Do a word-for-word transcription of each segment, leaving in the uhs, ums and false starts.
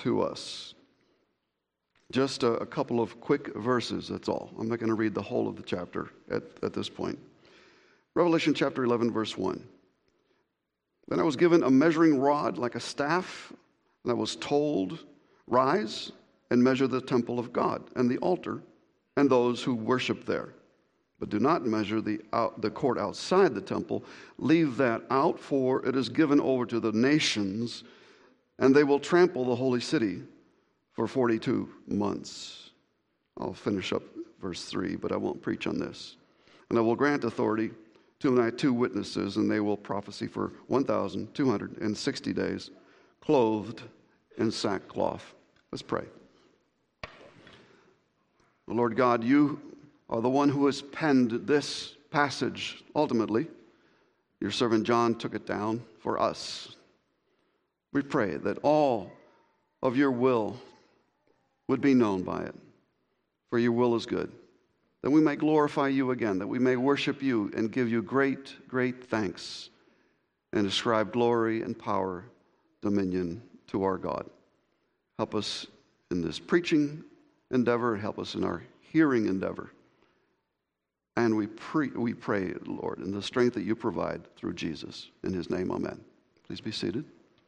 to us. Just a, a couple of quick verses, that's all. I'm not going to read the whole of the chapter at, at this point. Revelation chapter eleven, verse one. Then I was given a measuring rod like a staff, and I was told, rise and measure the temple of God and the altar and those who worship there. But do not measure the out, the court outside the temple. Leave that out, for it is given over to the nations, and they will trample the holy city for forty-two months. I'll finish up verse three, but I won't preach on this. And I will grant authority to my two witnesses, and they will prophesy for one thousand two hundred sixty days, clothed in sackcloth. Let's pray. Lord God, you are the one who has penned this passage ultimately. Your servant John took it down for us. We pray that all of your will would be known by it, for your will is good, that we may glorify you again, that we may worship you and give you great, great thanks and ascribe glory and power, dominion to our God. Help us in this preaching endeavor, help us in our hearing endeavor. And we, pre- we pray, Lord, in the strength that you provide through Jesus. In his name, amen. Please be seated.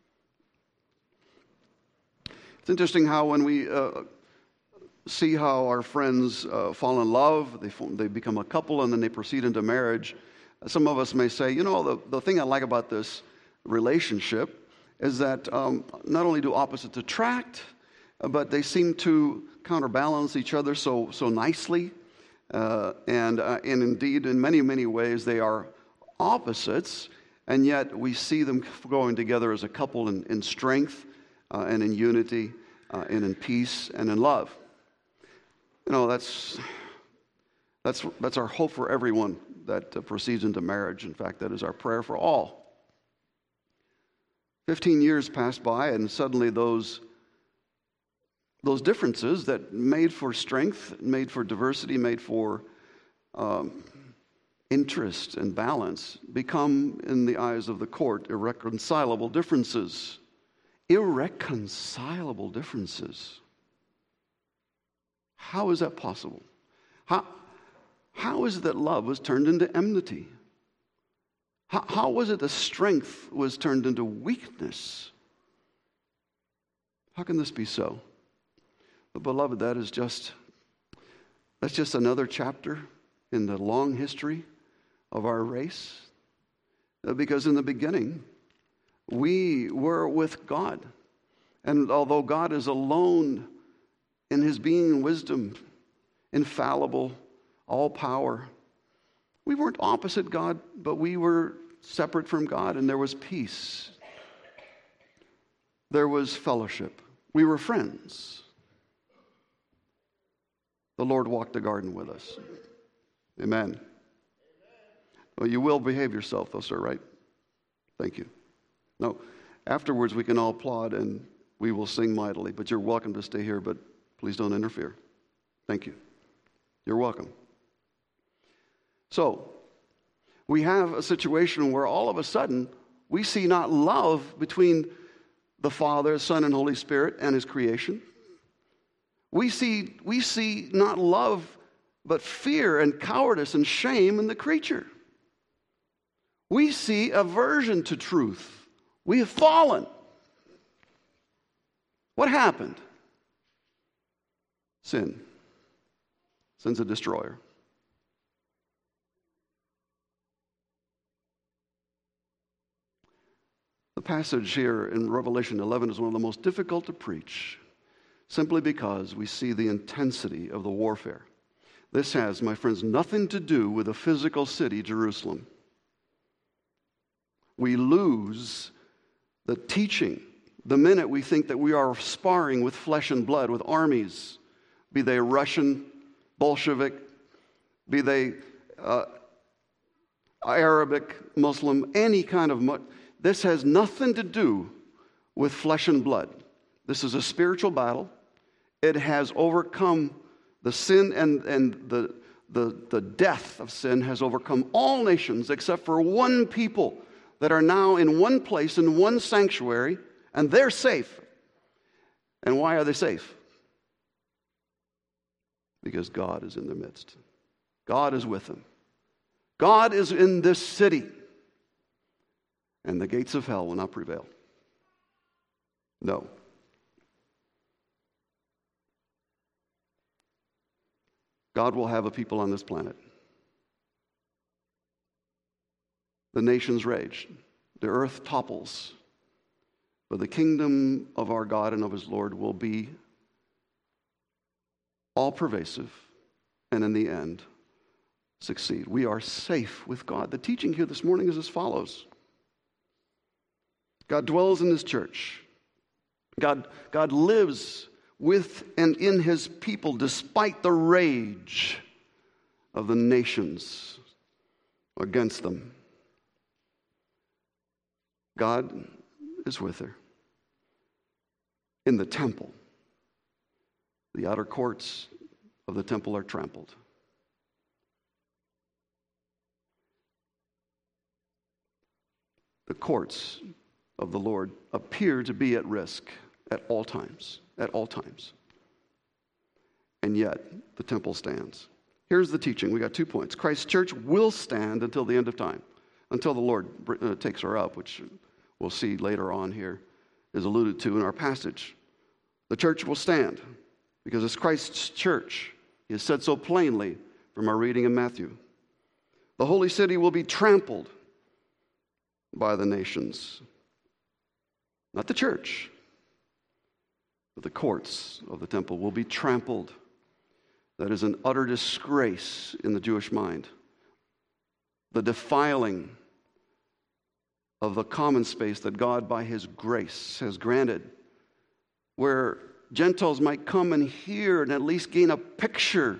It's interesting how when we uh, see how our friends uh, fall in love, they, form, they become a couple, and then they proceed into marriage. Some of us may say, you know, the, the thing I like about this relationship is that um, not only do opposites attract, but they seem to counterbalance each other so so nicely. Uh, and, uh, and indeed, in many, many ways, they are opposites, and yet we see them going together as a couple in, in strength uh, and in unity uh, and in peace and in love. You know, that's that's that's our hope for everyone that uh, proceeds into marriage. In fact, that is our prayer for all. Fifteen years passed by, and suddenly those Those differences that made for strength, made for diversity, made for um, interest and balance become, in the eyes of the court, irreconcilable differences. Irreconcilable differences. How is that possible? How, how is it that love was turned into enmity? How, how was it that strength was turned into weakness? How can this be so? But beloved, that is just, that's just another chapter in the long history of our race. Because in the beginning, we were with God. And although God is alone in his being and wisdom, infallible, all power, we weren't opposite God, but we were separate from God, and there was peace. There was fellowship. We were friends. The Lord walked the garden with us. Amen. Well, you will behave yourself, though, sir, right? Thank you. No, afterwards we can all applaud and we will sing mightily, but you're welcome to stay here, but please don't interfere. Thank you. You're welcome. So, we have a situation where all of a sudden we see not love between the Father, Son, and Holy Spirit and his creation. We see, we see not love, but fear and cowardice and shame in the creature. We see aversion to truth. We have fallen. What happened? Sin. Sin's a destroyer. The passage here in Revelation eleven is one of the most difficult to preach, simply because we see the intensity of the warfare. This has, my friends, nothing to do with the physical city, Jerusalem. We lose the teaching the minute we think that we are sparring with flesh and blood, with armies, be they Russian, Bolshevik, be they uh, Arabic, Muslim, any kind of... Mu- this has nothing to do with flesh and blood. This is a spiritual battle. It has overcome the sin and, and the, the, the death of sin has overcome all nations except for one people that are now in one place, in one sanctuary, and they're safe. And why are they safe? Because God is in their midst. God is with them. God is in this city. And the gates of hell will not prevail. No. God will have a people on this planet. The nations rage. The earth topples. But the kingdom of our God and of his Lord will be all-pervasive, and in the end, succeed. We are safe with God. The teaching here this morning is as follows. God dwells in his church. God, God lives with and in his people despite the rage of the nations against them. God is with her. In the temple, the outer courts of the temple are trampled. The courts of the Lord appear to be at risk at all times, at all times. And yet, the temple stands. Here's the teaching. We got two points. Christ's church will stand until the end of time, until the Lord uh, takes her up, which we'll see later on here is alluded to in our passage. The church will stand because it's Christ's church. He has said so plainly from our reading in Matthew. The holy city will be trampled by the nations. Not the church, but the courts of the temple will be trampled. That is an utter disgrace in the Jewish mind. The defiling of the common space that God by his grace has granted, where Gentiles might come and hear and at least gain a picture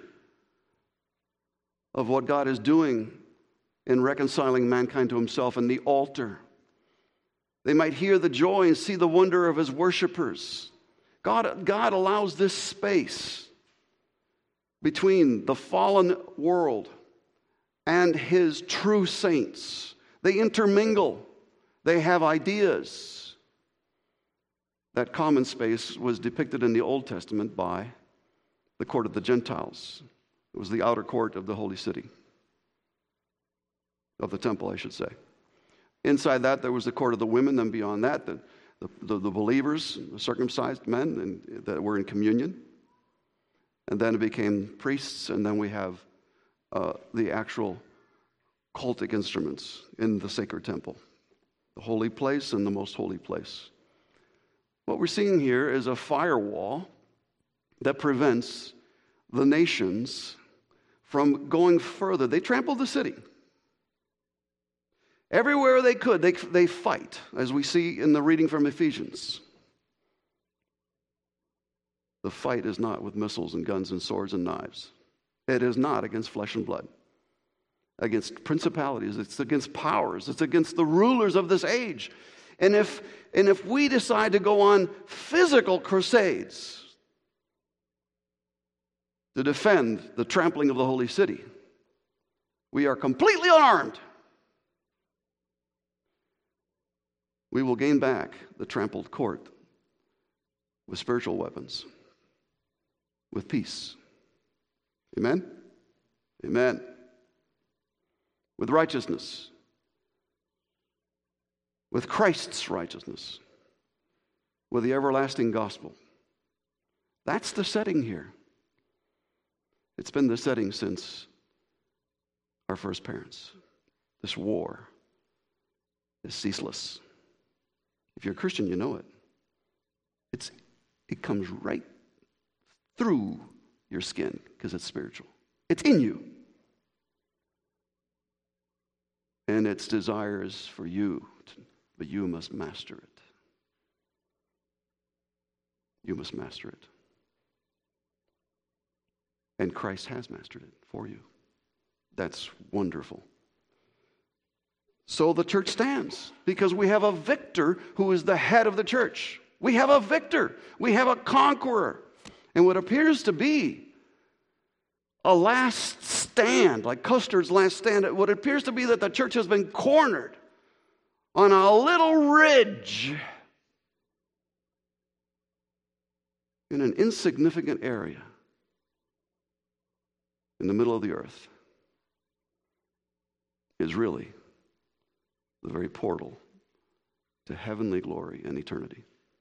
of what God is doing in reconciling mankind to himself in the altar. They might hear the joy and see the wonder of his worshipers. God, God allows this space between the fallen world and his true saints. They intermingle. They have ideas. That common space was depicted in the Old Testament by the court of the Gentiles. It was the outer court of the holy city, of the temple, I should say. Inside that, there was the court of the women, and beyond that, the, the, the, the believers, the circumcised men and, that were in communion. And then it became priests, and then we have uh, the actual cultic instruments in the sacred temple, the holy place and the most holy place. What we're seeing here is a firewall that prevents the nations from going further. They trampled the city. Everywhere they could, they, they fight, as we see in the reading from Ephesians. The fight is not with missiles and guns and swords and knives. It is not against flesh and blood, against principalities. It's against powers. It's against the rulers of this age. And if, and if we decide to go on physical crusades to defend the trampling of the holy city, we are completely unarmed. We will gain back the trampled court with spiritual weapons, with peace. Amen? Amen. With righteousness. With Christ's righteousness. With the everlasting gospel. That's the setting here. It's been the setting since our first parents. This war is ceaseless. If you're a Christian, you know it. It's, it comes right through your skin because it's spiritual. It's in you. And its desire is for you, to, but you must master it. You must master it. And Christ has mastered it for you. That's wonderful. So the church stands because we have a victor who is the head of the church. We have a victor. We have a conqueror. And what appears to be a last stand, like Custer's last stand, what appears to be that the church has been cornered on a little ridge in an insignificant area in the middle of the earth is really the very portal to heavenly glory and eternity.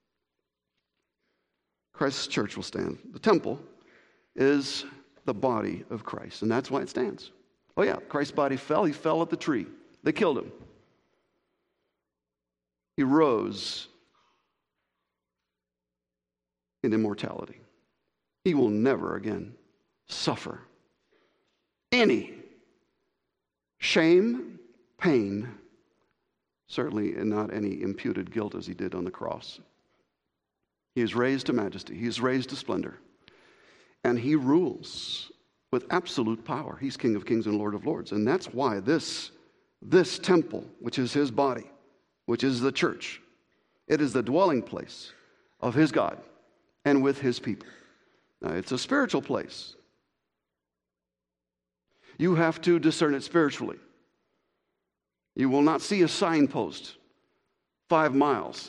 Christ's church will stand. The temple is the body of Christ, and that's why it stands. Oh yeah, Christ's body fell. He fell at the tree. They killed him. He rose in immortality. He will never again suffer any shame, pain, certainly not any imputed guilt as he did on the cross. He is raised to majesty. He is raised to splendor. And he rules with absolute power. He's King of kings and Lord of lords. And that's why this, this temple, which is his body, which is the church, it is the dwelling place of his God and with his people. Now, it's a spiritual place. You have to discern it spiritually. You will not see a signpost five miles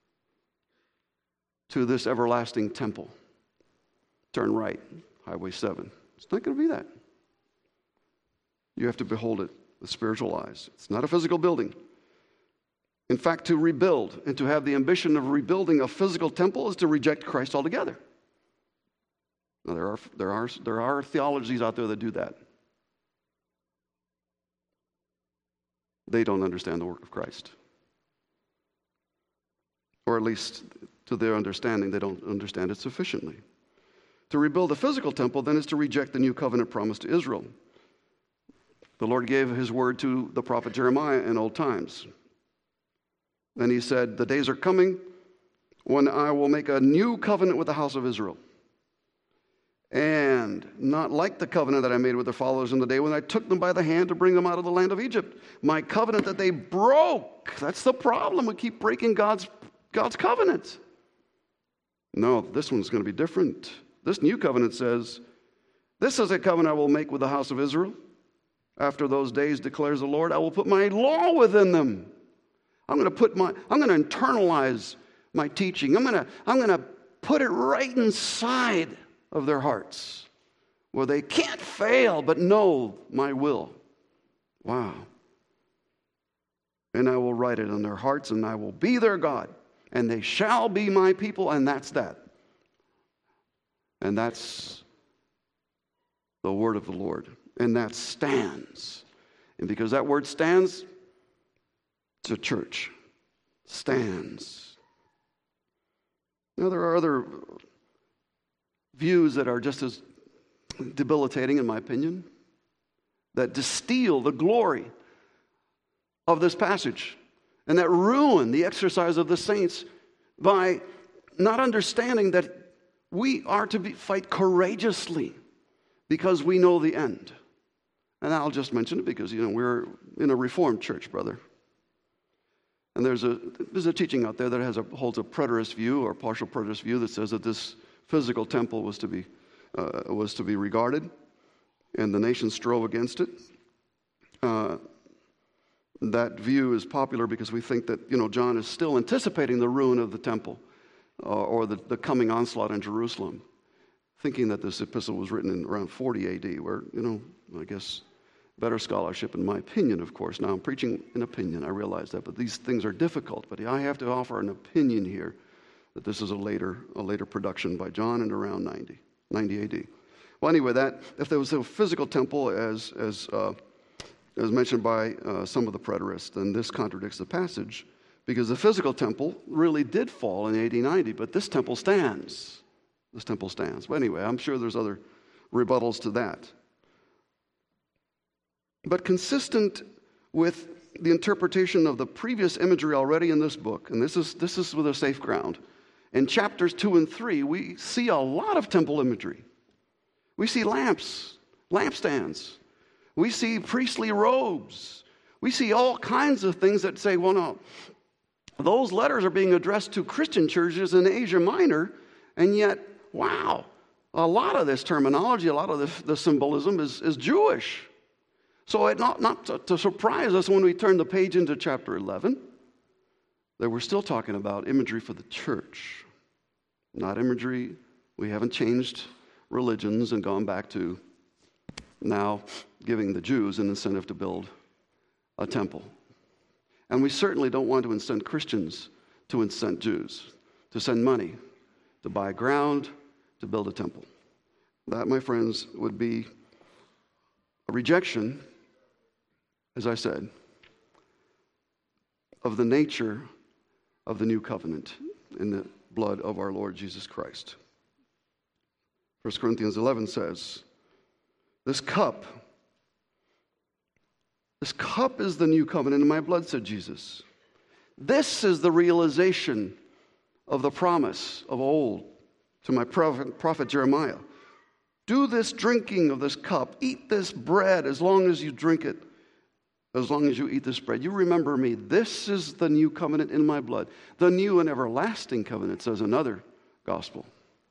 to this everlasting temple. Turn right, Highway seven. It's not going to be that. You have to behold it with spiritual eyes. It's not a physical building. In fact, to rebuild and to have the ambition of rebuilding a physical temple is to reject Christ altogether. Now, there are, there are, there are theologies out there that do that. They don't understand the work of Christ. Or at least, to their understanding, they don't understand it sufficiently. To rebuild a physical temple, then, is to reject the new covenant promise to Israel. The Lord gave his word to the prophet Jeremiah in old times. And he said, the days are coming when I will make a new covenant with the house of Israel. And not like the covenant that I made with their followers in the day when I took them by the hand to bring them out of the land of Egypt. My covenant that they broke. That's the problem. We keep breaking God's, God's covenant. No, this one's going to be different. This new covenant says, this is a covenant I will make with the house of Israel. After those days, declares the Lord, I will put my law within them. I'm going to put my, I'm going to internalize my teaching. I'm going to, I'm going to put it right inside of their hearts where they can't fail but know my will. Wow. And I will write it on their hearts, and I will be their God, and they shall be my people, and that's that. And that's the word of the Lord. And that stands. And because that word stands, it's a church. Stands. Now, there are other views that are just as debilitating, in my opinion, that distill the glory of this passage and that ruin the exercise of the saints by not understanding that we are to be, fight courageously because we know the end. And I'll just mention it because, you know, we're in a Reformed church, brother. And there's a there's a teaching out there that has a, holds a preterist view or partial preterist view that says that this physical temple was to be uh, was to be regarded, and the nation strove against it. Uh, that view is popular because we think that, you know, John is still anticipating the ruin of the temple uh, or the, the coming onslaught in Jerusalem, thinking that this epistle was written in around forty A D, where, you know, I guess better scholarship, in my opinion, of course. Now, I'm preaching an opinion, I realize that, but these things are difficult. But I have to offer an opinion here that this is a later a later production by John in around ninety, ninety A D. Well, anyway, that if there was a physical temple, as as uh, as mentioned by uh, some of the preterists, then this contradicts the passage, because the physical temple really did fall in A D ninety, but this temple stands. This temple stands. But anyway, I'm sure there's other rebuttals to that. But consistent with the interpretation of the previous imagery already in this book, and this is this is with a safe ground, in chapters two and three, we see a lot of temple imagery. We see lamps, lampstands. We see priestly robes. We see all kinds of things that say, well, no, those letters are being addressed to Christian churches in Asia Minor, and yet, wow, a lot of this terminology, a lot of the, the symbolism is, is Jewish. So it not, not to, to surprise us when we turn the page into chapter eleven, that we're still talking about imagery for the church, not imagery We haven't changed religions and gone back to now giving the Jews an incentive to build a temple. And we certainly don't want to incent Christians to incent Jews, to send money, to buy ground, to build a temple. That, my friends, would be a rejection, as I said, of the nature of the new covenant in the blood of our Lord Jesus Christ. First Corinthians eleven says, this cup, this cup is the new covenant in my blood, said Jesus. This is the realization of the promise of old to my prophet, prophet Jeremiah. Do this drinking of this cup, eat this bread as long as you drink it, as long as you eat this bread. You remember me. This is the new covenant in my blood. The new and everlasting covenant, says another gospel.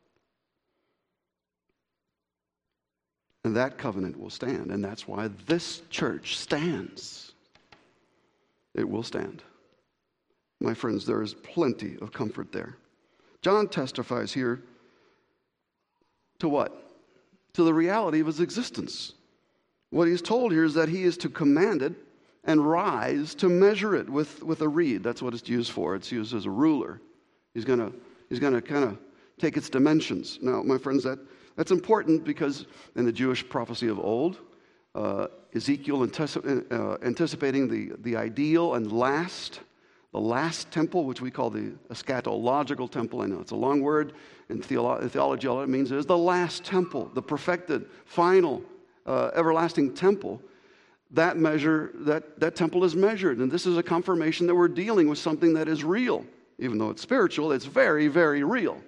And that covenant will stand, and that's why this church stands. It will stand. My friends, there is plenty of comfort there. John testifies here to what? To the reality of his existence. What he's told here is that he is to command it and rise to measure it with, with a reed. That's what it's used for. It's used as a ruler. He's going to he's going to kind of take its dimensions. Now, my friends, that, that's important because in the Jewish prophecy of old, uh, Ezekiel anticip- uh, anticipating the, the ideal and last The last temple, which we call the eschatological temple. I know it's a long word. In theolo- theology, all it means is the last temple, the perfected, final, uh, everlasting temple. That measure, that, that temple is measured. And this is a confirmation that we're dealing with something that is real. Even though it's spiritual, it's very, very real.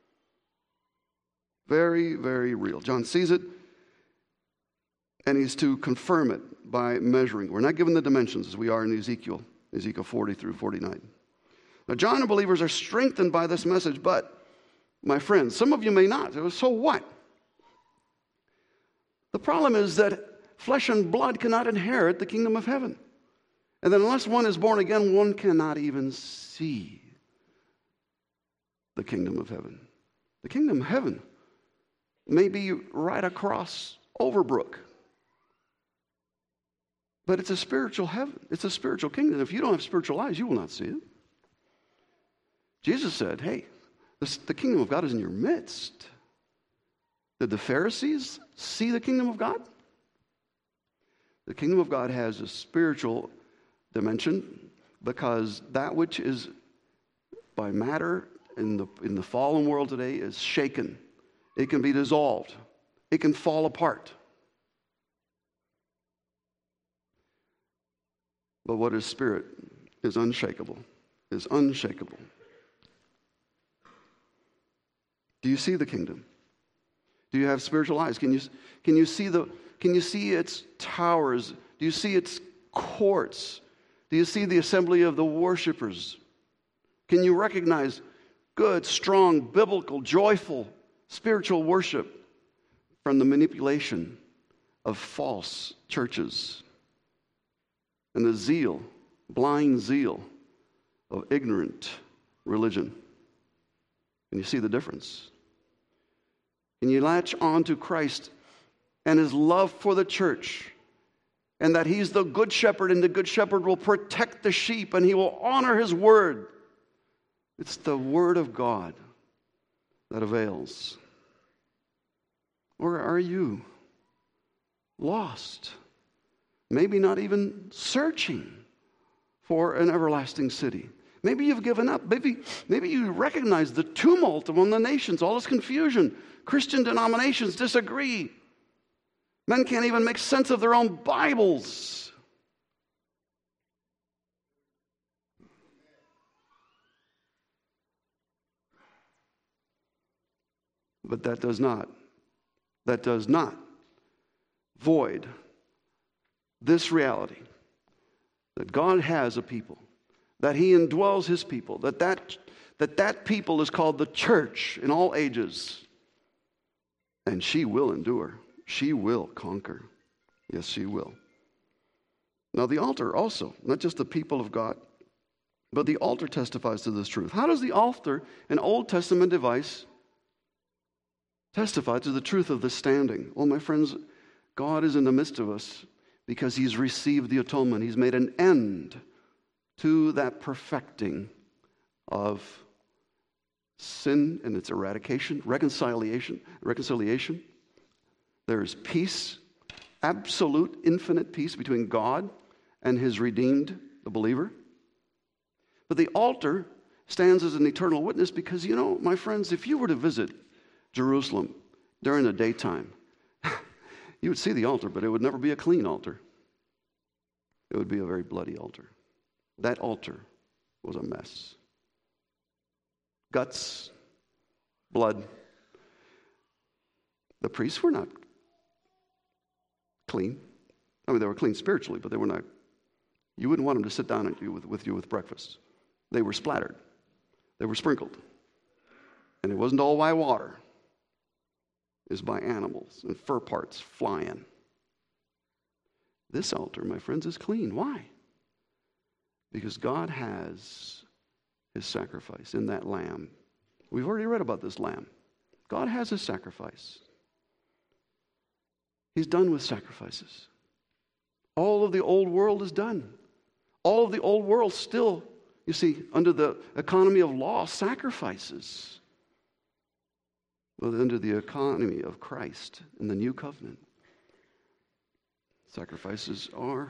Very, very real. John sees it, and he's to confirm it by measuring. We're not given the dimensions as we are in Ezekiel. Ezekiel forty through forty-nine. Now, John and believers are strengthened by this message, but, my friends, some of you may not. So what? The problem is that flesh and blood cannot inherit the kingdom of heaven. And then unless one is born again, one cannot even see the kingdom of heaven. The kingdom of heaven may be right across Overbrook. But it's a spiritual heaven. It's a spiritual kingdom. If you don't have spiritual eyes, you will not see it. Jesus said, hey, this, the kingdom of God is in your midst. Did the Pharisees see the kingdom of God? The kingdom of God has a spiritual dimension because that which is by matter in the, in the fallen world today is shaken. It can be dissolved. It can fall apart. But what is spirit is unshakable, is unshakable. Do you see the kingdom? Do you have spiritual eyes? Can you, can you see the, can you see its towers? Do you see its courts? Do you see the assembly of the worshipers? Can you recognize good, strong, biblical, joyful, spiritual worship from the manipulation of false churches? And the zeal, blind zeal of ignorant religion. Can you see the difference? Can you latch on to Christ and his love for the church, and that he's the good shepherd, and the good shepherd will protect the sheep, and he will honor his word? It's the word of God that avails. Or are you lost? Maybe not even searching for an everlasting city. Maybe you've given up. Maybe, maybe you recognize the tumult among the nations, all this confusion. Christian denominations disagree. Men can't even make sense of their own Bibles. But that does not, that does not void this reality that God has a people, that he indwells his people, that that, that that people is called the church in all ages. And she will endure. She will conquer. Yes, she will. Now the altar also, not just the people of God, but the altar testifies to this truth. How does the altar, an Old Testament device, testify to the truth of this standing. Well, my friends, God is in the midst of us because he's received the atonement. He's made an end to that perfecting of sin and its eradication, reconciliation, reconciliation. There is peace, absolute, infinite peace between God and his redeemed, the believer. But the altar stands as an eternal witness because, you know, my friends, if you were to visit Jerusalem during the daytime, you would see the altar, but it would never be a clean altar. It would be a very bloody altar. That altar was a mess. Guts, blood. The priests were not clean. I mean, they were clean spiritually, but they were not. You wouldn't want them to sit down with, with you with breakfast. They were splattered. They were sprinkled. And it wasn't all by water. It was by animals and fur parts flying. This altar, my friends, is clean. Why? Because God has his sacrifice in that lamb. We've already read about this lamb. God has his sacrifice. He's done with sacrifices. All of the old world is done. All of the old world still, you see, under the economy of law, sacrifices. But under the economy of Christ in the new covenant, sacrifices are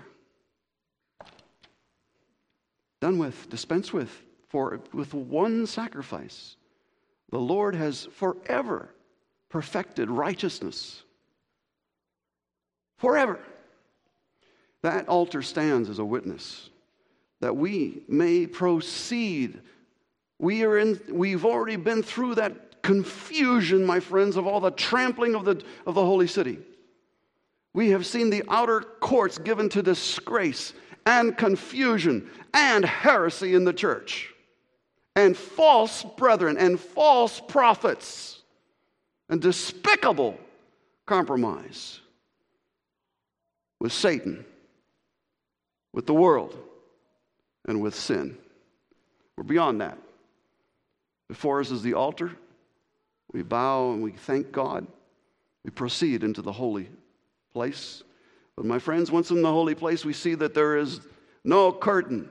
done with, dispensed with, for with one sacrifice. The Lord has forever perfected righteousness. Forever. That altar stands as a witness that we may proceed. We are in, we've already been through that confusion, my friends, of all the trampling of the, of the holy city. We have seen the outer courts given to disgrace and confusion and heresy in the church, and false brethren and false prophets and despicable compromise with Satan, with the world, and with sin. We're beyond that. Before us is the altar. We bow and we thank God. We proceed into the holy place. But my friends, once in the holy place, we see that there is no curtain.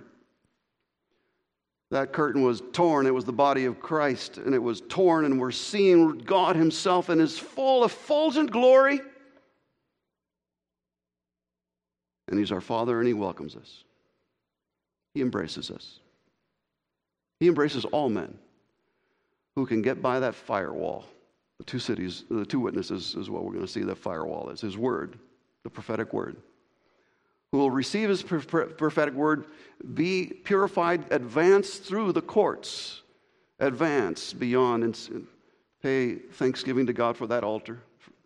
That curtain was torn. It was the body of Christ, and it was torn, and we're seeing God himself in his full, effulgent glory. And he's our Father, and he welcomes us. He embraces us. He embraces all men who can get by that firewall. The two cities, the two witnesses is what we're going to see that firewall is. His word, the prophetic word. Who will receive his prophetic word, be purified, advance through the courts, advance beyond, and pay thanksgiving to God for that altar,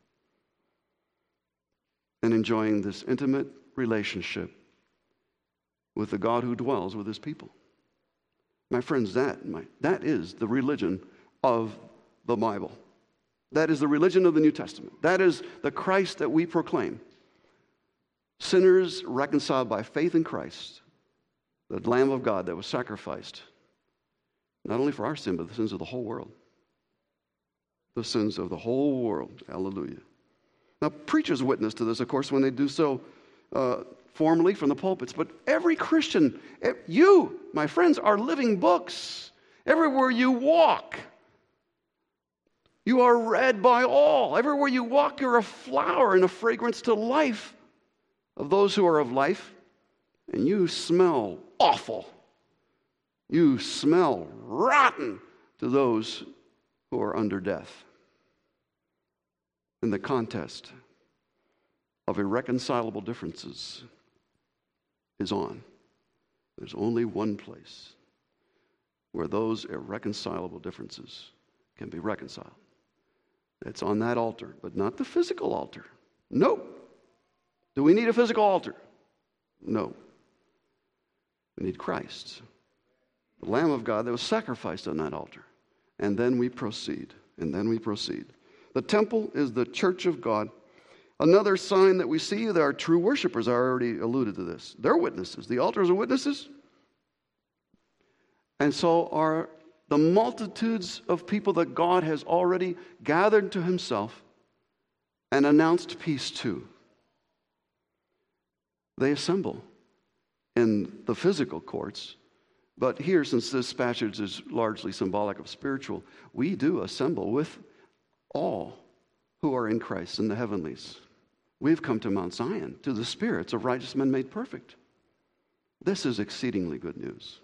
and enjoying this intimate relationship with the God who dwells with his people. My friends, that, my, that is the religion of the Bible. That is the religion of the New Testament. That is the Christ that we proclaim. Sinners reconciled by faith in Christ, the Lamb of God that was sacrificed, not only for our sin, but the sins of the whole world. The sins of the whole world. Hallelujah. Now, preachers witness to this, of course, when they do so uh, formally from the pulpits. But every Christian, you, my friends, are living books. Everywhere you walk, you are read by all. Everywhere you walk, you're a flower and a fragrance to life of those who are of life. And you smell awful. You smell rotten to those who are under death. In the contest of irreconcilable differences is on. There's only one place where those irreconcilable differences can be reconciled. It's on that altar, but not the physical altar. Nope. Do we need a physical altar? No. We need Christ, the Lamb of God that was sacrificed on that altar. And then we proceed. And then we proceed. The temple is the church of God. Another sign that we see, there are true worshipers. I already alluded to this. They're witnesses. The altars are witnesses. And so are the multitudes of people that God has already gathered to himself and announced peace to. They assemble in the physical courts. But here, since this passage is largely symbolic of spiritual, we do assemble with all who are in Christ in the heavenlies. We've come to Mount Zion, to the spirits of righteous men made perfect. This is exceedingly good news.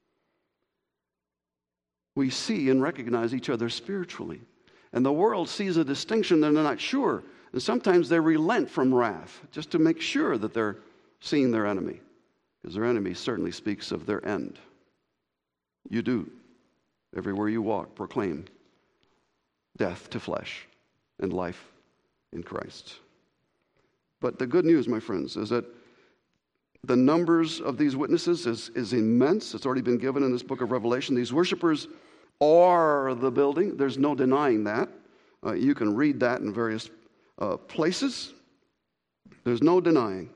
We see and recognize each other spiritually. And the world sees a distinction, and they're not sure. And sometimes they relent from wrath just to make sure that they're seeing their enemy. Because their enemy certainly speaks of their end. You do. Everywhere you walk, proclaim death to flesh and life in Christ. But the good news, my friends, is that the numbers of these witnesses is, is immense. It's already been given in this book of Revelation. These worshipers are the building. There's no denying that. Uh, you can read that in various uh, places. There's no denying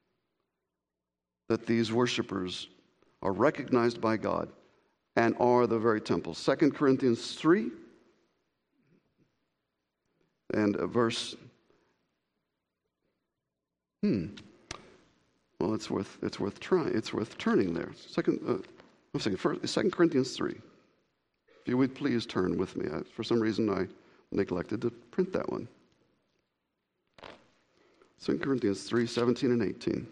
that these worshipers are recognized by God and are the very temple. Second Corinthians three and verse hmm well it's worth it's worth trying it's worth turning there. Second uh, I'm saying first Second Corinthians three. If you would please turn with me. I, for some reason I neglected to print that one. Second Corinthians three, seventeen and eighteen.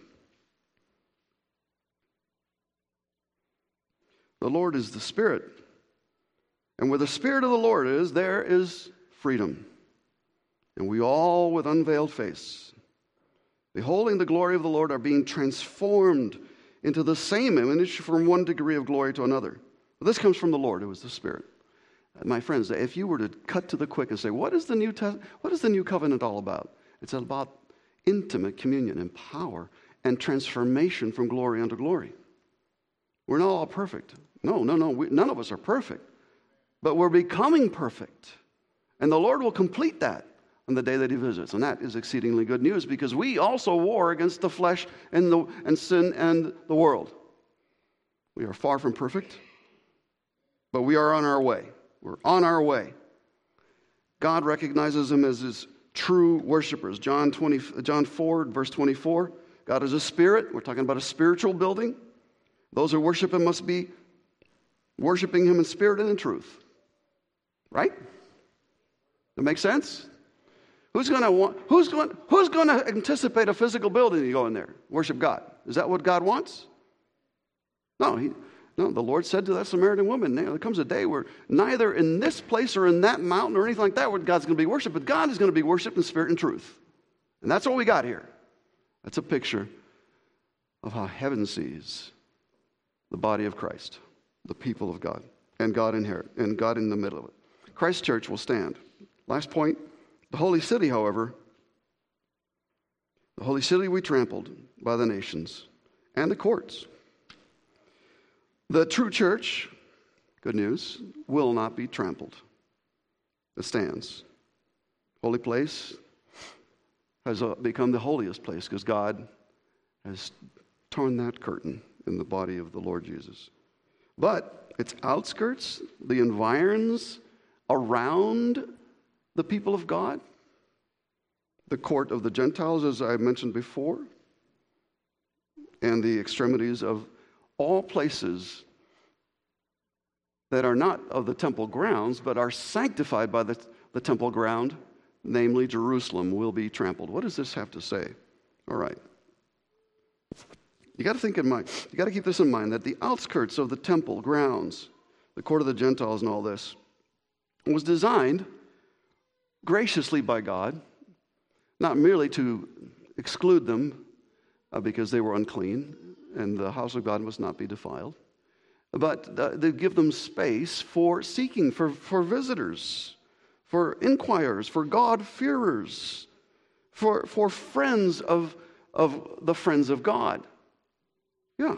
The Lord is the Spirit. And where the Spirit of the Lord is, there is freedom. And we all, with unveiled face, beholding the glory of the Lord, are being transformed into the same image from one degree of glory to another. But this comes from the Lord, who is the Spirit. And my friends, if you were to cut to the quick and say, what is the New Test- what is the New Covenant all about? It's about intimate communion and power and transformation from glory unto glory. We're not all perfect. No, no, no. We, none of us are perfect. But we're becoming perfect. And the Lord will complete that on the day that he visits. And that is exceedingly good news, because we also war against the flesh and, the, and sin and the world. We are far from perfect, but we are on our way. We're on our way. God recognizes them as his true worshipers. John twenty, John four, verse twenty-four. God is a spirit. We're talking about a spiritual building. Those who worship him must be worshiping him in spirit and in truth. Right? That makes sense? Who's going to want, who's going, who's going to anticipate a physical building you go in there? Worship God. Is that what God wants? No, he, no, the Lord said to that Samaritan woman, there comes a day where neither in this place or in that mountain or anything like that where God's going to be worshiped, but God is going to be worshiped in spirit and truth. And that's what we got here. That's a picture of how heaven sees the body of Christ, the people of God, and God inherit, and God in the middle of it. Christ Church will stand. Last point, the holy city, however, the holy city we trampled by the nations and the courts. The true church, good news, will not be trampled. It stands. Holy place has become the holiest place because God has torn that curtain in the body of the Lord Jesus. But its outskirts, the environs around the people of God, the court of the Gentiles, as I mentioned before, and the extremities of all places that are not of the temple grounds, but are sanctified by the, the temple ground, namely Jerusalem, will be trampled. What does this have to say? All right. You got to think in mind, you got to keep this in mind, that the outskirts of the temple grounds, the court of the Gentiles and all this, was designed graciously by God, not merely to exclude them uh, because they were unclean and the house of God must not be defiled, but uh, to give them space for seeking, for, for visitors, for inquirers, for God-fearers, for, for friends of, of the friends of God. Yeah.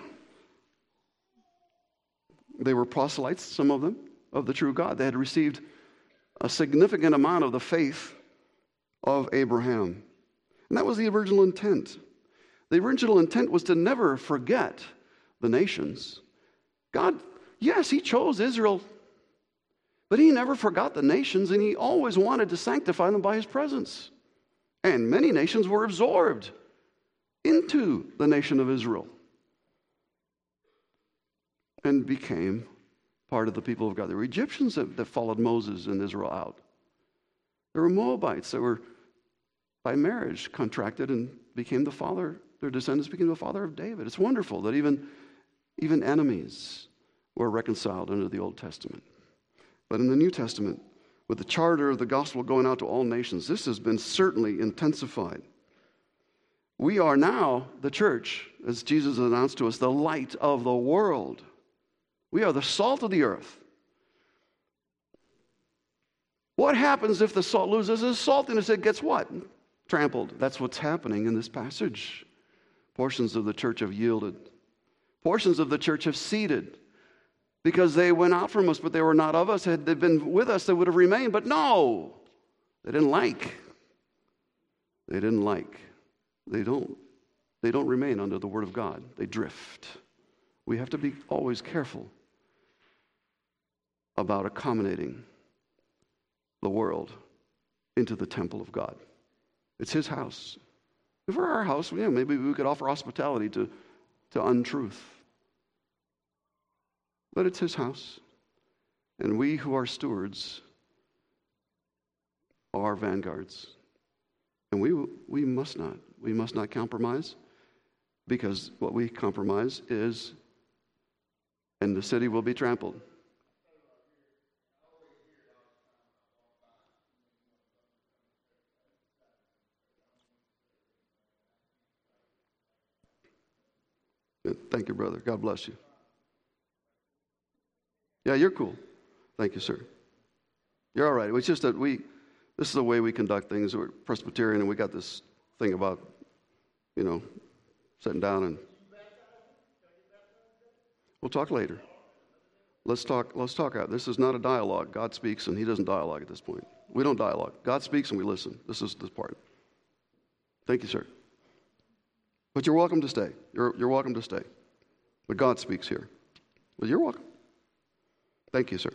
They were proselytes, some of them, of the true God. They had received a significant amount of the faith of Abraham. And that was the original intent. The original intent was to never forget the nations. God, yes, he chose Israel But he never forgot the nations, and he always wanted to sanctify them by his presence. And many nations were absorbed into the nation of Israel and became part of the people of God. There were Egyptians that, that followed Moses and Israel out. There were Moabites that were, by marriage, contracted and became the father, their descendants became the father of David. It's wonderful that even, even enemies were reconciled under the Old Testament. But in the New Testament, with the charter of the gospel going out to all nations, this has been certainly intensified. We are now, the church, as Jesus announced to us, the light of the world. We are the salt of the earth. What happens if the salt loses its saltiness? It gets what? Trampled. That's what's happening in this passage. Portions of the church have yielded. Portions of the church have ceded because they went out from us, but they were not of us. Had they been with us, they would have remained. But no, they didn't like. They didn't like. They don't. They don't remain under the word of God. They drift. We have to be always careful about accommodating the world into the temple of God. It's his house. If we're our house, yeah, maybe we could offer hospitality to, to untruth. But it's his house. And we who are stewards are vanguards. And we we must not. We must not compromise, because what we compromise is, and the city will be trampled. Thank you, brother. God bless you. Yeah, you're cool. Thank you, sir. You're all right. It's just that we, this is the way we conduct things. We're Presbyterian, and we got this thing about, you know, sitting down and we'll talk later. Let's talk, let's talk out. This is not a dialogue. God speaks, and he doesn't dialogue at this point. We don't dialogue. God speaks, and we listen. This is this part. Thank you, sir. But you're welcome to stay. You're, you're welcome to stay. But God speaks here. Well, you're welcome. Thank you, sir.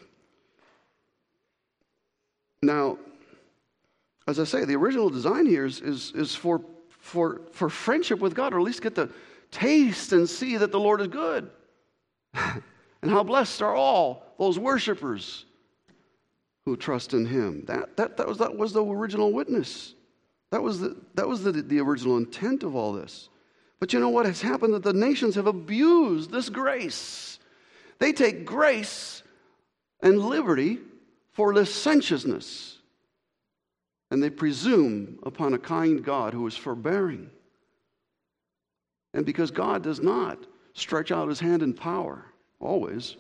Now, as I say, the original design here is, is, is for, for, for friendship with God, or at least get to taste and see that the Lord is good. And how blessed are all those worshipers who trust in him. That, that, that, was, that was the original witness. That was, the, that was the, the original intent of all this. But you know what has happened? That the nations have abused this grace. They take grace and liberty for licentiousness. And they presume upon a kind God who is forbearing. And because God does not stretch out his hand in power, always,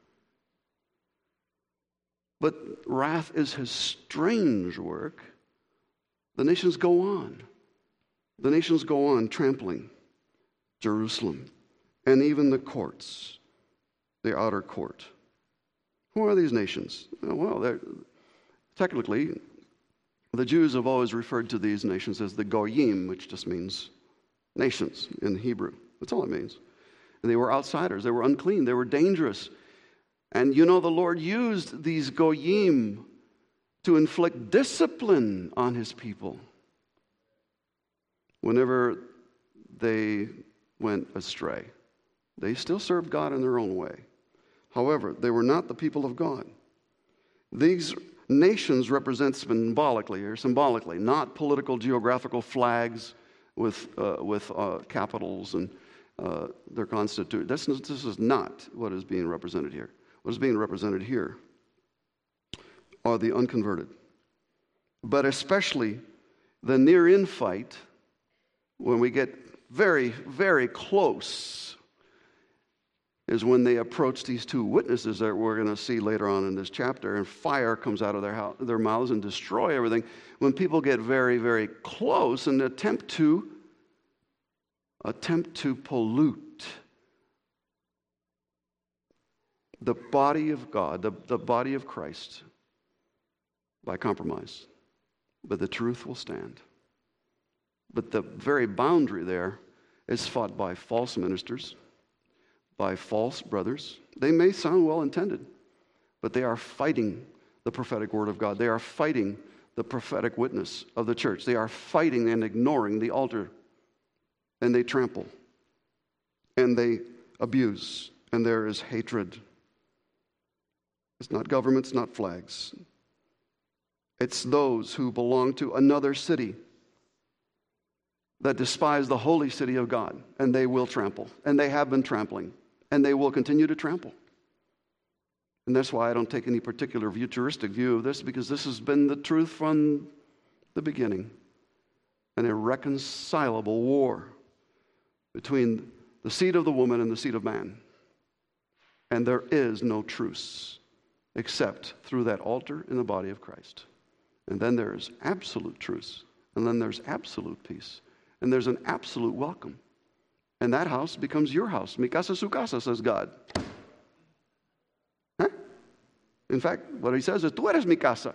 but wrath is his strange work, the nations go on. The nations go on trampling Jerusalem and even the courts, the outer court. Who are these nations? Well, they're, technically, the Jews have always referred to these nations as the Goyim, which just means nations in Hebrew. That's all it means. And they were outsiders. They were unclean. They were dangerous. And you know, the Lord used these Goyim to inflict discipline on his people whenever they went astray. They still served God in their own way. However, they were not the people of God. These nations represent symbolically, or symbolically, not political geographical flags with uh, with uh, capitals and uh, their constitution. This, this is not what is being represented here. What is being represented here are the unconverted, but especially the near-in fight, when we get very, very close, is when they approach these two witnesses that we're going to see later on in this chapter, and fire comes out of their house, their mouths and destroy everything. When people get very, very close and attempt to attempt to pollute the body of God, the, the body of Christ, by compromise. But the truth will stand. But the very boundary there is fought by false ministers, by false brothers. They may sound well intended, but they are fighting the prophetic word of God. They are fighting the prophetic witness of the church. They are fighting and ignoring the altar, and they trample, and they abuse, and there is hatred. It's not governments, not flags. It's those who belong to another city that despise the holy city of God, and they will trample, and they have been trampling, and they will continue to trample. And that's why I don't take any particular futuristic view of this, because this has been the truth from the beginning. An irreconcilable war between the seed of the woman and the seed of man. And there is no truce except through that altar in the body of Christ. And then there is absolute truce. And then there's absolute peace. And there's an absolute welcome. And that house becomes your house. Mi casa su casa, says God. Huh? In fact, what he says is, tú eres mi casa.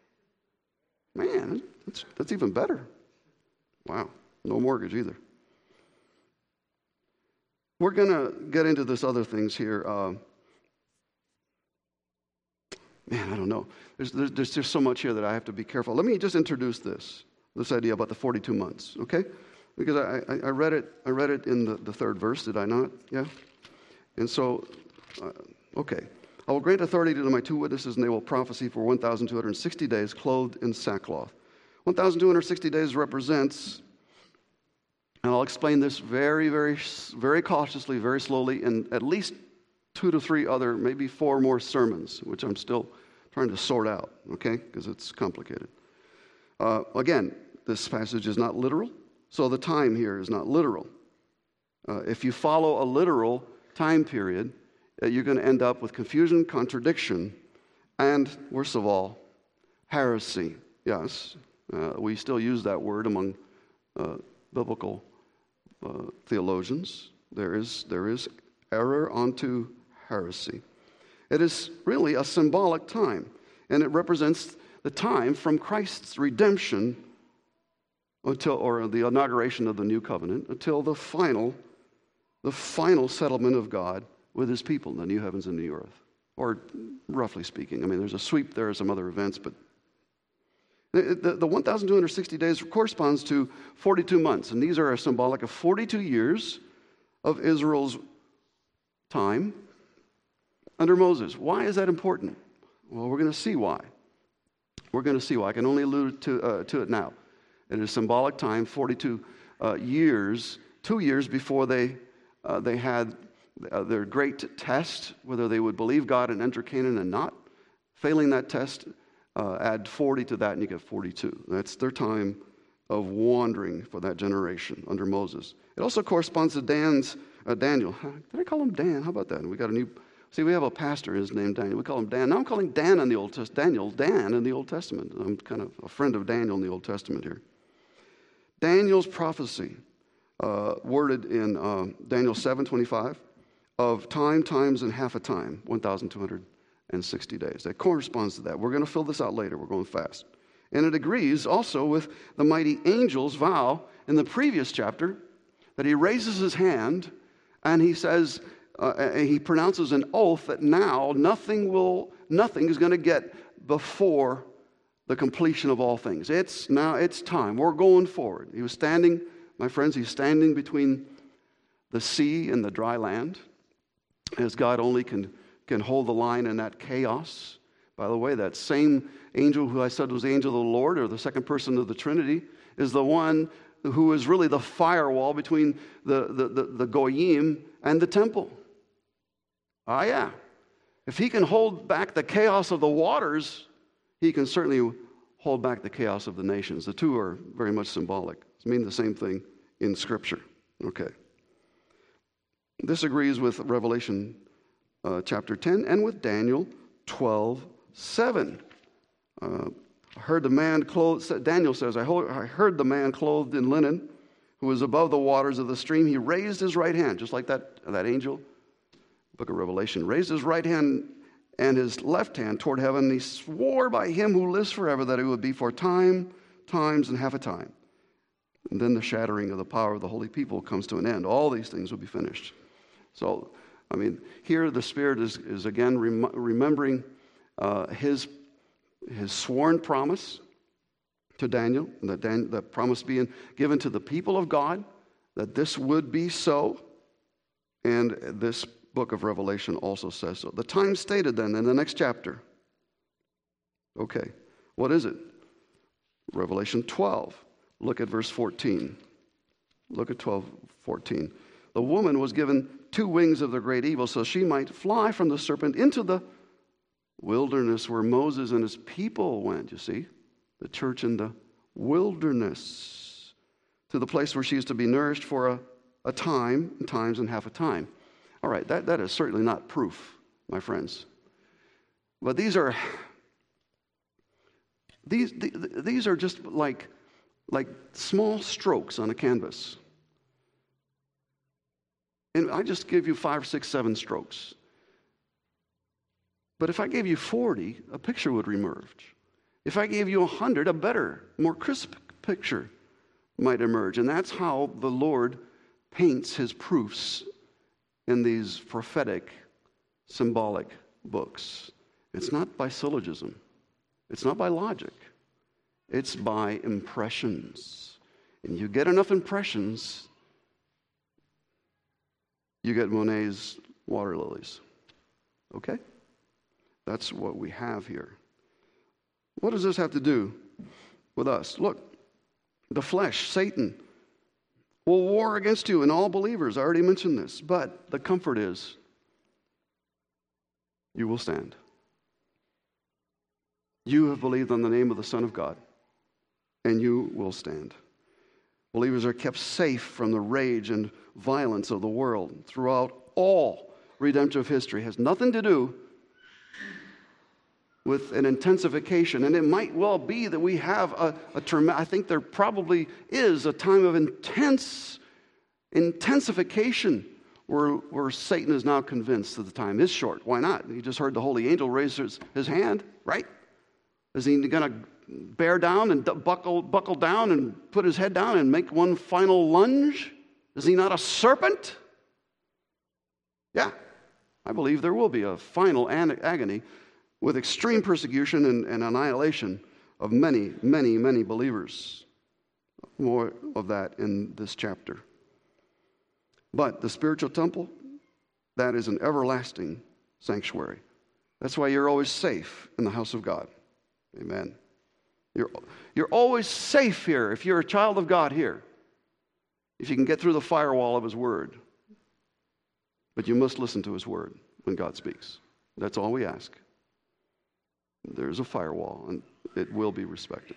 Man, that's, that's even better. Wow, no mortgage either. We're going to get into this other things here. Uh, man, I don't know. There's, there's, there's just so much here that I have to be careful. Let me just introduce this, this idea about the forty-two months, okay? Because I, I, I read it I read it in the, the third verse, did I not? Yeah? And so, uh, okay. I will grant authority to my two witnesses, and they will prophesy for one thousand two hundred sixty days, clothed in sackcloth. one thousand two hundred sixty days represents, and I'll explain this very, very, very cautiously, very slowly, in at least two to three other, maybe four more sermons, which I'm still trying to sort out, okay, because it's complicated. Uh, again, this passage is not literal, so the time here is not literal. Uh, if you follow a literal time period, uh, you're going to end up with confusion, contradiction, and, worst of all, heresy. Yes, uh, we still use that word among uh, biblical uh, theologians. There is, there is error onto heresy. It is really a symbolic time, and it represents the time from Christ's redemption until, or the inauguration of the new covenant, until the final, the final settlement of God with his people in the new heavens and new earth. Or roughly speaking, I mean, there's a sweep there, some other events, but the, the, the one thousand two hundred sixty days corresponds to forty-two months, and these are symbolic of forty-two years of Israel's time under Moses. Why is that important? Well, we're going to see why. We're going to see why. I can only allude to, uh, to it now. It is symbolic time, forty-two uh, years, two years before they uh, they had uh, their great test, whether they would believe God and enter Canaan and not. Failing that test, uh, add forty to that and you get forty-two. That's their time of wandering for that generation under Moses. It also corresponds to Dan's, uh, Daniel. Did I call him Dan? How about that? We got a new, see, we have a pastor, his name Daniel. We call him Dan. Now I'm calling Dan in the Old Testament, Daniel, Dan in the Old Testament. I'm kind of a friend of Daniel in the Old Testament here. Daniel's prophecy, uh, worded in uh, Daniel seven twenty-five, of time, times, and half a time, one thousand two hundred sixty days. That corresponds to that. We're going to fill this out later. We're going fast. And it agrees also with the mighty angel's vow in the previous chapter that he raises his hand and he says, uh, he pronounces an oath that now nothing will, nothing is going to get before the completion of all things. It's now, it's time. We're going forward. He was standing, my friends, he's standing between the sea and the dry land, as God only can, can hold the line in that chaos. By the way, that same angel who I said was the angel of the Lord, or the second person of the Trinity, is the one who is really the firewall between the, the, the, the Goyim and the temple. Ah, yeah. If he can hold back the chaos of the waters, he can certainly hold back the chaos of the nations. The two are very much symbolic. It means the same thing in Scripture. Okay. This agrees with Revelation uh, chapter ten and with Daniel twelve seven. Uh, I heard the man clothed, Daniel says, I heard the man clothed in linen who was above the waters of the stream. He raised his right hand, just like that, that angel, book of Revelation, raised his right hand and his left hand toward heaven. And he swore by him who lives forever that it would be for time, times, and half a time. And then the shattering of the power of the holy people comes to an end. All these things will be finished. So, I mean, here the Spirit is, is again rem- remembering uh, his, his sworn promise to Daniel, that Dan, the promise being given to the people of God, that this would be so. And this book of Revelation also says so. The time stated then in the next chapter. Okay, what is it? Revelation twelve. Look at verse fourteen. Look at twelve, fourteen. The woman was given two wings of the great evil, so she might fly from the serpent into the wilderness where Moses and his people went, you see. The church in the wilderness. To the place where she is to be nourished for a, a time, and times, and half a time. All right, that, that is certainly not proof, my friends. But these are these these are just like like small strokes on a canvas. And I just give you five, six, seven strokes. But if I gave you forty, a picture would emerge. If I gave you a hundred, a better, more crisp picture might emerge. And that's how the Lord paints his proofs in these prophetic, symbolic books. It's not by syllogism. It's not by logic. It's by impressions. And you get enough impressions, you get Monet's water lilies. Okay? That's what we have here. What does this have to do with us? Look, the flesh, Satan, will war against you and all believers. I already mentioned this. But the comfort is, you will stand. You have believed on the name of the Son of God, and you will stand. Believers are kept safe from the rage and violence of the world throughout all redemptive history. It has nothing to do with an intensification. And it might well be that we have a, a term, I think there probably is a time of intense intensification where, where Satan is now convinced that the time is short. Why not? He just heard the holy angel raise his, his hand, right? Is he going to bear down and buckle, buckle down and put his head down and make one final lunge? Is he not a serpent? Yeah, I believe there will be a final agony with extreme persecution and, and annihilation of many, many, many believers. More of that in this chapter. But the spiritual temple, that is an everlasting sanctuary. That's why you're always safe in the house of God. Amen. You're, you're always safe here if you're a child of God here. If you can get through the firewall of his word. But you must listen to his word when God speaks. That's all we ask. There's a firewall, and it will be respected.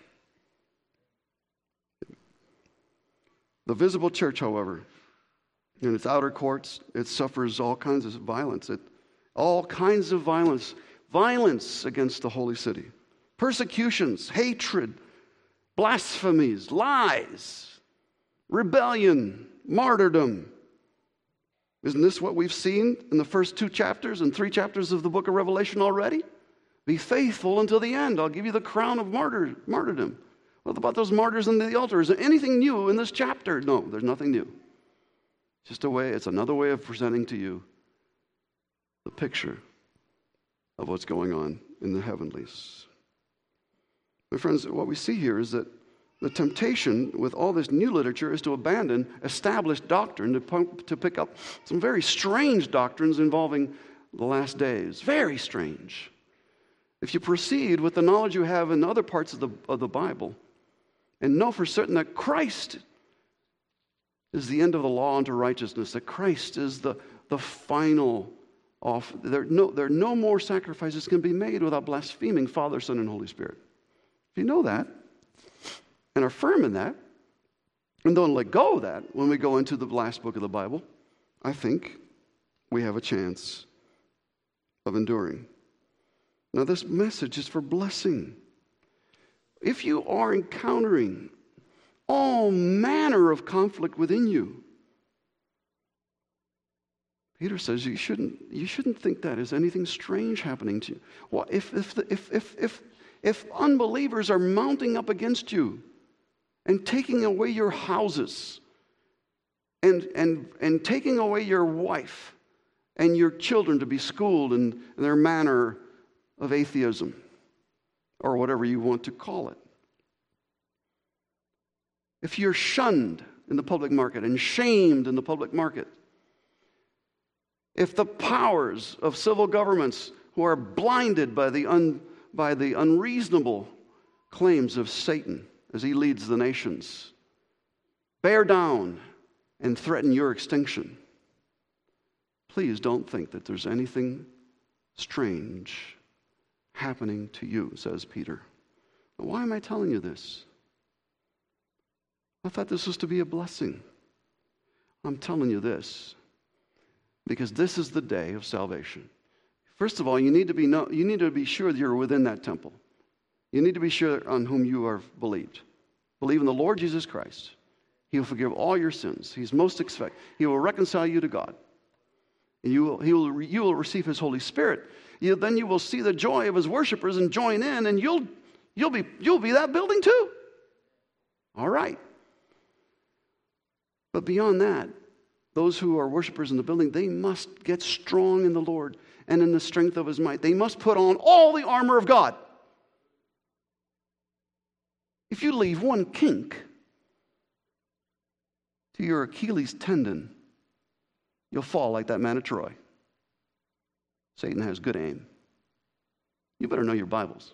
The visible church, however, in its outer courts, it suffers all kinds of violence. It, all kinds of violence. Violence against the holy city. Persecutions, hatred, blasphemies, lies, rebellion, martyrdom. Isn't this what we've seen in the first two chapters and three chapters of the book of Revelation already? Be faithful until the end. I'll give you the crown of martyr, martyrdom. What about those martyrs on the altar? Is there anything new in this chapter? No, there's nothing new. Just a way, it's another way of presenting to you the picture of what's going on in the heavenlies. My friends, what we see here is that the temptation with all this new literature is to abandon established doctrine, to, to pick up some very strange doctrines involving the last days. Very strange. If you proceed with the knowledge you have in other parts of the, of the Bible and know for certain that Christ is the end of the law unto righteousness, that Christ is the, the final offer. There, no, there are no more sacrifices can be made without blaspheming Father, Son, and Holy Spirit. If you know that and are firm in that and don't let go of that when we go into the last book of the Bible, I think we have a chance of enduring. Now, this message is for blessing. If you are encountering all manner of conflict within you, Peter says you shouldn't, you shouldn't think that is anything strange happening to you. Well, if, if, the, if, if, if, if unbelievers are mounting up against you and taking away your houses and, and, and taking away your wife and your children to be schooled in their manner of atheism, or whatever you want to call it. If you're shunned in the public market and shamed in the public market, if the powers of civil governments who are blinded by the, un, by the unreasonable claims of Satan as he leads the nations bear down and threaten your extinction, please don't think that there's anything strange happening to you, says Peter. Why am I telling you this? I thought this was to be a blessing. I'm telling you this because this is the day of salvation. First of all, you need to be know, you need to be sure that you're within that temple. You need to be sure on whom you are believed. Believe in the Lord Jesus Christ. He will forgive all your sins. He's most expect. He will reconcile you to God. And you will, he will, you will receive His Holy Spirit. You, then you will see the joy of His worshipers and join in, and you'll you'll be you'll be that building too. All right. But beyond that, those who are worshipers in the building, they must get strong in the Lord and in the strength of His might. They must put on all the armor of God. If you leave one kink to your Achilles tendon, you'll fall like that man of Troy. Satan has good aim. You better know your Bibles.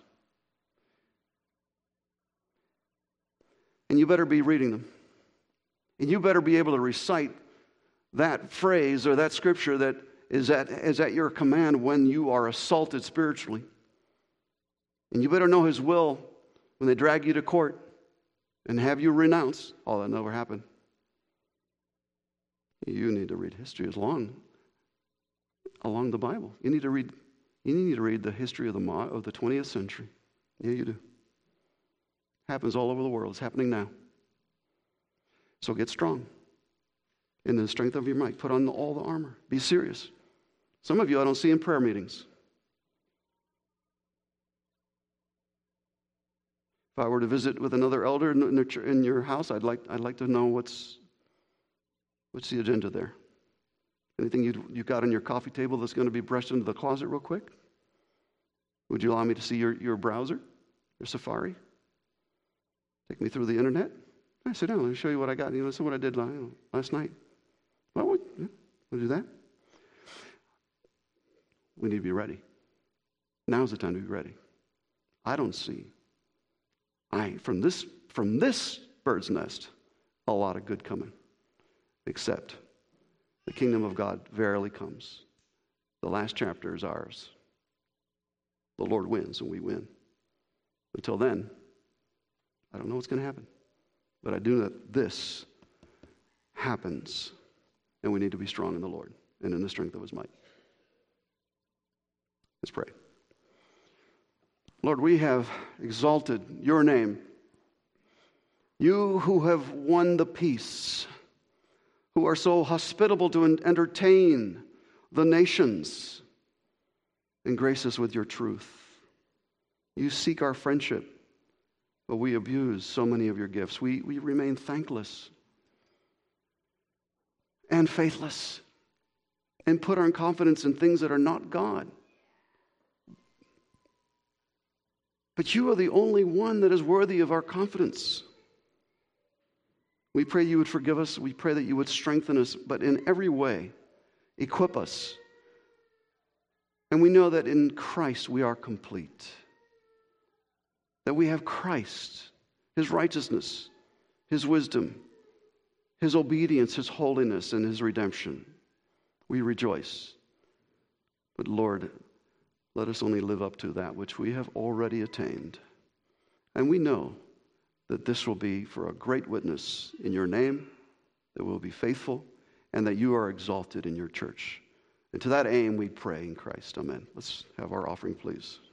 And you better be reading them. And you better be able to recite that phrase or that scripture that is at, is at your command when you are assaulted spiritually. And you better know His will when they drag you to court and have you renounce. All that never happened. You need to read history as long along the Bible. You need to read. You need to read the history of the of the twentieth century. Yeah, you do. Happens all over the world. It's happening now. So get strong in the strength of your might. Put on all the armor. Be serious. Some of you I don't see in prayer meetings. If I were to visit with another elder in, the, in your house, I'd like I'd like to know what's what's the agenda there. Anything you you got on your coffee table that's going to be brushed into the closet real quick? Would you allow me to see your, your browser, your Safari? Take me through the internet? I sit down. Let me show you what I got. You know, this is what I did last night. Well, we'll, yeah, we'll do that. We need to be ready. Now's the time to be ready. I don't see, I from this from this bird's nest, a lot of good coming, except the kingdom of God verily comes. The last chapter is ours. The Lord wins and we win. Until then, I don't know what's going to happen. But I do know that this happens, and we need to be strong in the Lord and in the strength of His might. Let's pray. Lord, we have exalted your name. You who have won the peace, who are so hospitable to entertain the nations, and grace us with your truth. You seek our friendship, but we abuse so many of your gifts. We, we remain thankless and faithless and put our confidence in things that are not God. But you are the only one that is worthy of our confidence. We pray you would forgive us. We pray that you would strengthen us, but in every way, equip us. And we know that in Christ we are complete. That we have Christ, His righteousness, His wisdom, His obedience, His holiness, and His redemption. We rejoice. But Lord, let us only live up to that which we have already attained. And we know that this will be for a great witness in your name, that we'll be faithful, and that you are exalted in your church. And to that aim we pray in Christ. Amen. Let's have our offering, please.